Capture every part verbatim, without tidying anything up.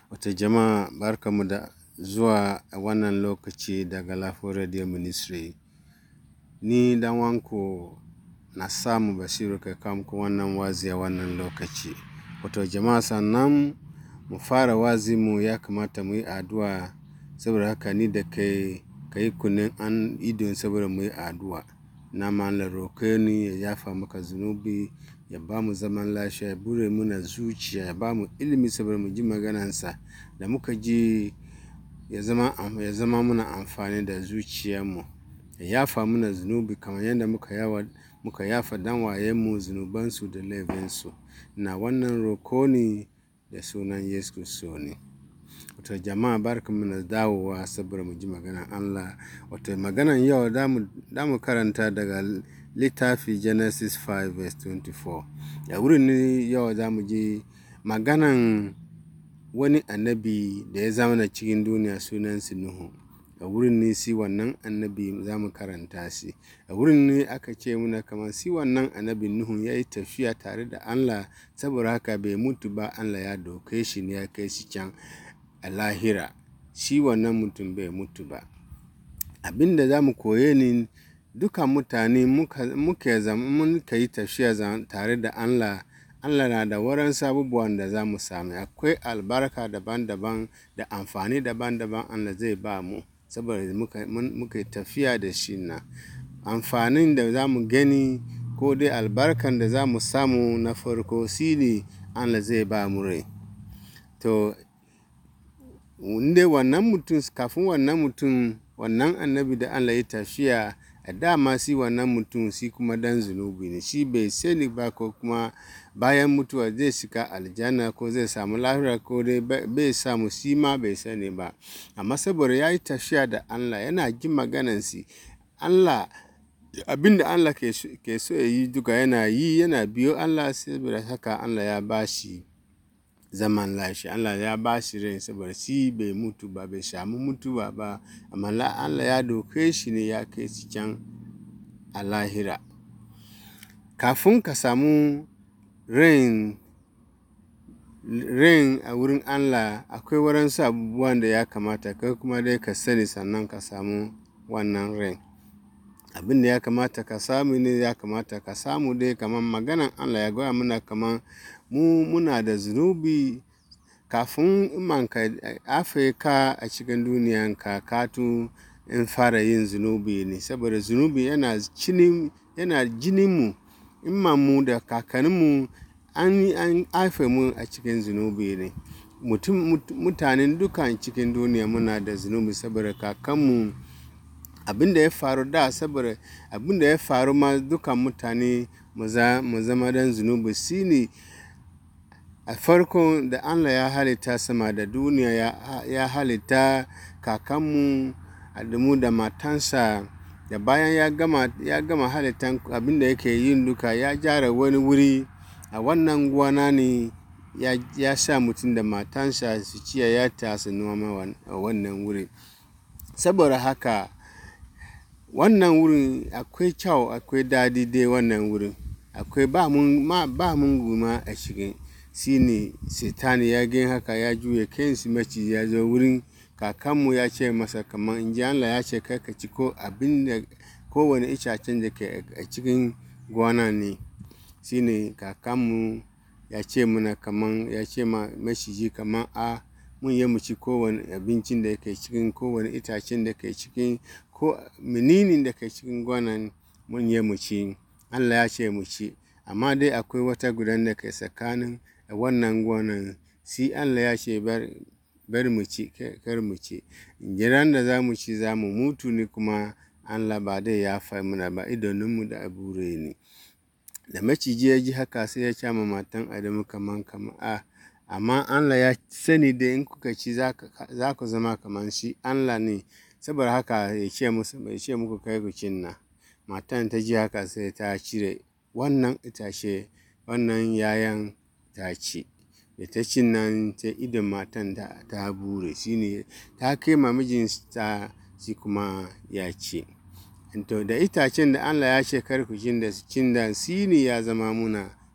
Wata jama'a barkamu da zuwa a wannan lokaci daga Lafiyar Radio Ministry. Ni dan wanku na samu Basiru kai kawo muku wannan wazi a wannan lokaci. Wato jama'a sannan mu fara wazi mu ya kamata mu yi addu'a, saboda haka ni da kai ka yi kunnen an idon saboda mu yi addu'a. Na ma Allah roƙe ni ya yafa maka zunubi, ya ba mu zaman lafiya, ya bure muna zuciya, ya ba mu ilimi saboda mu ji maganansa da muka ji ya zama ya zama muna amfani da zuciyarmu. Ya yafa muna zunubi kamar yadda muka yawa muka yafa dan wayenmu zunubansu da laifinsu. Na wannan roƙo ne da sunan Yesu Kiristi ne. Wato jama'a barkamu da dawowa saboda mu ji maganar Allah. Wato maganar yau da mu karanta daga littafi Genesis five verse twenty-four. Da wurin ne yau za mu ji maganan wani annabi da ya zama cikin duniya sunansa Nuhu. A wurin ne si wannan annabi za mu karanta shi. A wurin ne aka ce muna kamar si wannan annabi Nuhu ya yi tafiya tare da Allah, saboda haka bai mutu ba, Allah ya doke shi ne ya kai shi can a lahira. Shi wannan mutum bai mutu ba. Abin da za mu koye ne duka mutane muka zama muka yi tafiya tare da Allah. Allah na da waransu abubuwan da za mu sami. Akwai albarka daban-daban da amfani daban-daban Allah zai ba mu saboda muka yi tafiya da shi na. Amfanin da za mu gani ko dai albarkan da za mu samu na farko shi ne Allah zai ba mu rai. To, inda wannan mutum kafin wannan mutum wannan annabi da Allah ya tafiya, a dama shi wannan mutum shi kuma dan zunubi ne. Shi bai sani ba ko kuma bayan mutuwa zai shiga aljanna ko zai samu lahira ko dai bai samu, shi ma bai sani ba. Amma saboda ya yi tafiya da Allah, yana jin maganansa, Allah abin da Allah ke so ya yi duka yana yi, yana biyo Allah, saboda haka Allah ya ba shi zaman lafiya. Allah ya ba shi rai saboda shi bai mutu ba, bai samu mutuwa ba, amma Allah ya doke shi ne ya kai shi can a lahira. Kafin ka samu rain rain a wurin Allah, akwai waransu abubuwan da ya kamata kai kuma dai ka sani sannan ka samu wannan rain. Abin da ya kamata ka samu ne ya kamata ka samu dai kamar maganan Allah ya gaya mana kamar mu muna da zunubi. Kafin man ka afe ka a cikin duniyanka, ka tu in fara yin zunubi ne, saboda zunubi yana jinin yana jininmu. Imamu da kakanninmu an an haife mu a cikin zunubi ne. Mutum mutanen dukan cikin duniya muna da zunubi saboda kakanmu. Abin da ya faru da saboda abin da ya faru ma dukan mutane mu zama dan zunubi shi ne a farko da Allah ya halitta sama da duniya, ya halitta kakanmu Adamu da matansa. Da bayan ya gama ya gama halittan abin da yake yin duka, ya gyara wani wuri a wannan gona ne ya, ya sa mutum da matansa su ciyayata su noma a wannan wuri. Saboda haka wannan wurin akwai kyau, akwai daɗi dai wannan wurin. Akwai ba mun ma ba mun guma a cikin shi ne Satan ya gan haka, ya juya kansa maciji ya zo wurin kakanmu ya ce masa kamar in ji Allah ya ce kai ka ci ko abin da kowane itacen da ke a cikin gona ne. Shi ne kakanmu ya ce mana kamar ya ce ma maciji kamar a mun yi mu ci kowane abincin da ke cikin kowane itacen da ke cikin ko menene da ke cikin gonan mun yi mu ci. Allah ya ce mu ci, amma dai akwai wata gudan da ke tsakanin wannan gonan, shi Allah ya ce bar bar mu ci kar mu ci. Jiran da za mu ci za mu mutu ne, kuma Allah ba dai yafa mana ba, idanunmu da abure ne. Da maciji ya ji haka sai ya ce ma matan Adamu kamar kamar a amma Allah ya sani da in kuka ci za ku zama kamar shi Allah ne, saboda haka ya ce musu bai ce muku kai ku cin na. Matan ta ji haka sai ta cire wannan itace, wannan yayan ta ci. Da ta cin nan sai idon matan ta bure, shi ne ta kai ma mijinta, shi kuma ya ci. To da itacen da Allah ya ce kar ku cin da cin da shi ne ya zama muna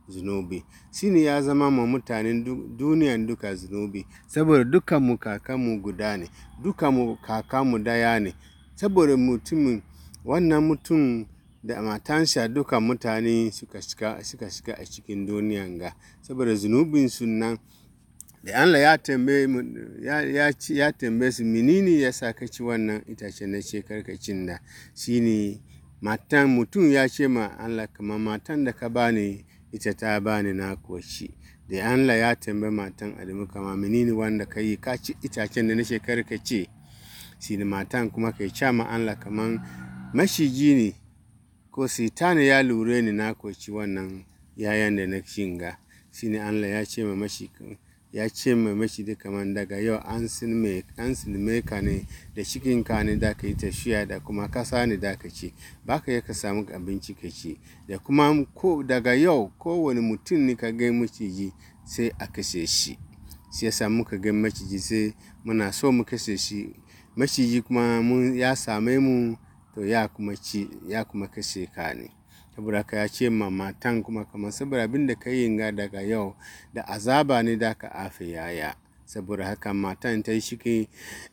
zunubi. Shi ne ya zama ma mutanen duniyan duka zunubi, saboda dukanmu kakanmu guda ne, dukanmu kakanmu daya ne. Saboda mutumin wannan mutum da matansa duka mutane suka shiga suka shiga a cikin duniyan ga, saboda zunubinsu nan da Allah ya tambaye mu ya ya ya tambaye su menene yasa ka ci wannan itace na ce kar ka cin da shine matan mutum ya ce ma Allah kamar matan da ka bani ita ta bani na koshi. Da Allah ya tambaye matan Adamu kamar menene wanda ka yi ka ci itacen da na ce kar ka ci, shine matan kuma kai ce ma Allah kamar mashiji ne ko sitani ya lure ni na koshi wannan yayan da na cin ga. Shine Allah ya ce ma mashi ya ce ma mashi da kamar daga yau an silme an silme ka ne da cikin ka ne da ka yi tafiya da kuma kasa ne da ka ci, ba ka ka samu abinci ka ci, da kuma ko daga yau kowane mutum ne ka ga maciji sai a kashe shi. Shi yasa muka ga maciji sai muna so mu kashe shi, maciji kuma mun ya same mu to ya kuma ci ya kuma kashe ka ne. Saboda haka ya ce ma matan kuma kamar saboda abin da ka yi ga daga yau da azaba ne da ka afe yaya. Saboda haka matan ta yi shike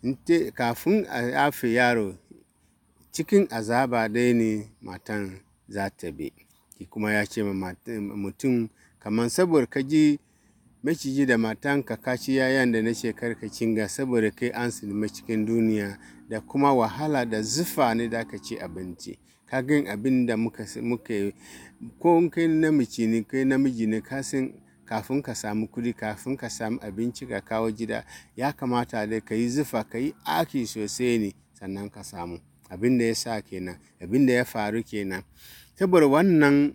kafin a afe yaro cikin azaba dai ne matan za ta bi. Kuma ya ce ma mutum kamar saboda ka ji maciji da matan ka kaci yayan da na ce kar ka cinga saboda kai an silme cikin duniya da kuma wahala da zufa ne da ka ci abinci. Ka gan abin da muka muke ko kai namiji ne kai namiji ne ka san kafin ka samu kuɗi kafin ka samu abinci ka kawo gida ya kamata dai ka yi zufa ka yi aiki sosai ne sannan ka samu. Abin da ya sa kenan abin da ya faru kenan. Saboda wannan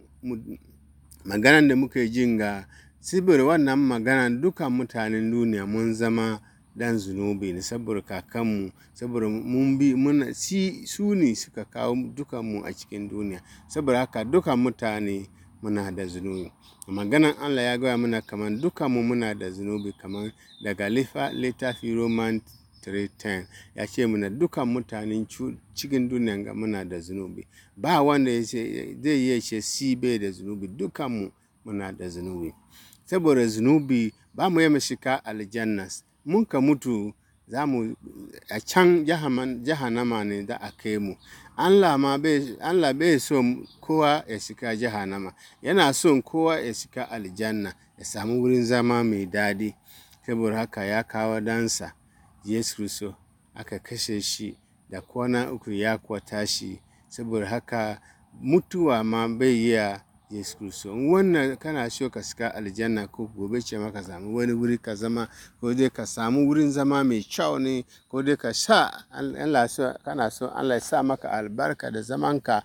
maganan da muke jin ga saboda wannan maganan dukan mutanen duniya mun zama dan zunubi ne saboda kakanmu saboda mun bi muna si su ne suka kawo dukanmu a cikin duniya. Saboda haka dukan mutane muna da zunubi. Maganan Allah ya gaya mana kamar dukanmu muna da zunubi kamar daga littafin Roman three ten ya ce mana dukan mutanen cikin duniya ga muna da zunubi. Ba wanda zai iya ce si bai da zunubi, dukanmu muna da zunubi. Saboda zunubi ba mu yi mu shiga aljanna. Mun ka mutu za mu a can jahannama ne da a kai mu. Allah ma bai Allah bai so kowa ya shiga jahannama, yana son kowa ya shiga aljanna ya samu wurin zama mai daɗi. Saboda haka ya kawo dansa Yesu Kiristi aka kashe shi da kwana uku ya kuwa tashi. Saboda haka mutuwa ma bai iya Yesu Kiristi. Wannan kana so ka shiga aljanna ko gobe ce maka samu wani wuri ka zama ko dai ka samu wurin zama mai kyau ne ko dai ka sha Allah so kana so Allah ya sa maka albarka da zamanka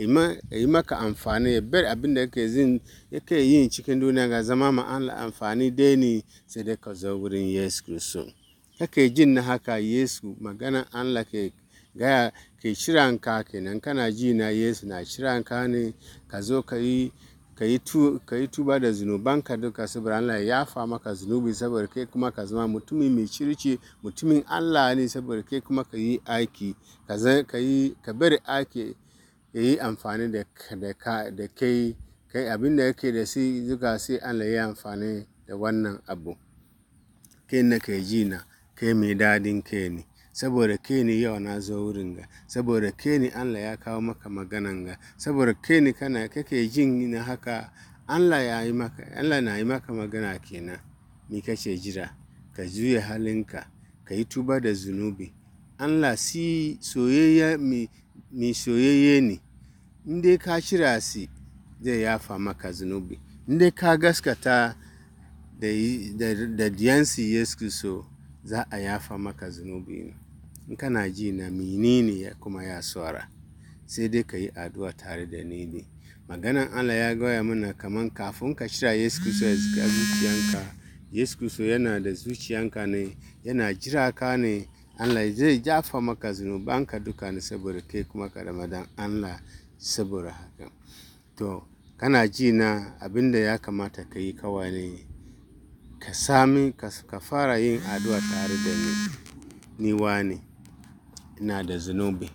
yi maka amfani ya bar abin da yake yin yake yin cikin duniya ga zama ma Allah amfani dai ne sai dai ka zo wurin Yesu Kiristi. Kake jin na haka Yesu maganan Allah ke gaya ke kiranka kenan kana ji na Yesu na kiranka ne ka zo ka yi ka yi tu ka yi tuba da zunubanka duka saboda Allah ya yafa maka zunubi saboda kai kuma ka zama mutumin mai kirki mutumin Allah ne saboda kai kuma ka yi aiki ka ka yi ka bari aiki ya yi amfani da da da kai kai abin da yake da shi duka sai Allah ya amfani da wannan abu. Kai na kai ji na kai mai dadin kai ne saboda kai ne yau na zo wurin ga saboda kai ne Allah ya kawo maka maganan ga saboda kai ne kana kake jin na haka Allah ya yi maka Allah na yi maka magana kenan. Ni kace jira ka juya halinka ka yi tuba da zunubi. Allah si soyayya mi mi soyayye ne in dai ka shirya si zai yafa maka zunubi. In dai ka gaskata da da da diyansi Yesu Kiristi za a yafa maka zunubi. In kana ji na menene ya kuma ya saura sai dai ka yi addu'a tare da ni ne. Maganan Allah ya gaya mana kamar kafin ka shirya Yesu Kiristi ya shiga zuciyanka, Yesu Kiristi yana da zuciyanka ne yana jira ka ne. Allah zai yafa maka zunubanka duka ne saboda kai kuma ka zama dan Allah saboda haka. To kana ji na abin da ya kamata ka yi kawai ne ka sami ka fara yin addu'a tare da ni. Ni wane ina da zunubi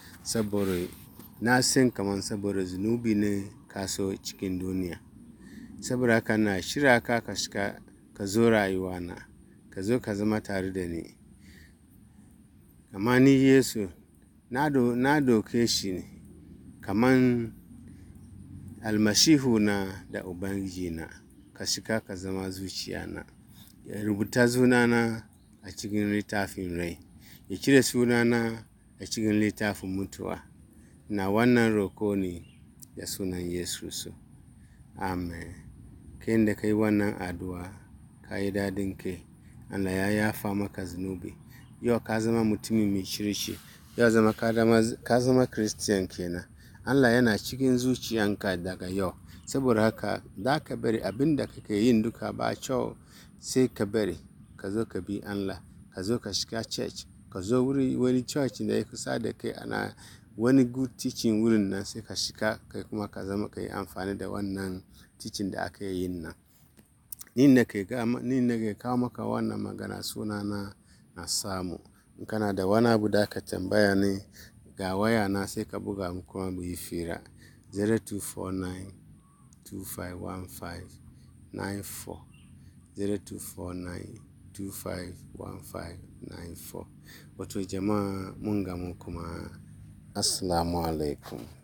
saboda na san kamar saboda zunubi ne ka so cikin duniya. saboda haka na shirya ka ka shiga ka zo rayuwana, ka zo ka zama tare da ni. Amma ni Yesu na do na doke shi kaman almasihu na da ubangiji na, ka shiga ka zama zuciya na, ya rubuta sunana a cikin littafin rai, ya cire sunana a cikin littafin mutuwa. Na wannan roko ne da sunan Yesu su. Amen. Kai da kai wannan addu'a ka yi dadin kai, Allah ya yafa maka zunubi. Yau ka zama mutumin mai kirki, yau zama ka zama Christian kenan. Allah yana cikin zuciyanka daga yau, saboda haka za ka bari abin da kake yin duka ba kyau, sai ka bari ka zo ka bi Allah, ka zo ka shiga church, ka zo wuri wani church da ya kusa da kai, ana wani good teaching wurin nan, sai ka shiga kai kuma ka zama ka yi amfani da wannan teaching da aka yi nan. Ni ne ke kawo maka wannan magana, sunana na Samu. In kana da wani abu da ka tambaya ne, ga waya na sai ka buga mu kuma mu yi fira. zero two four nine two five one five nine four zero two four nine two five one five nine four. Wato jama'a mun gamu kuma. Assalamu alaikum.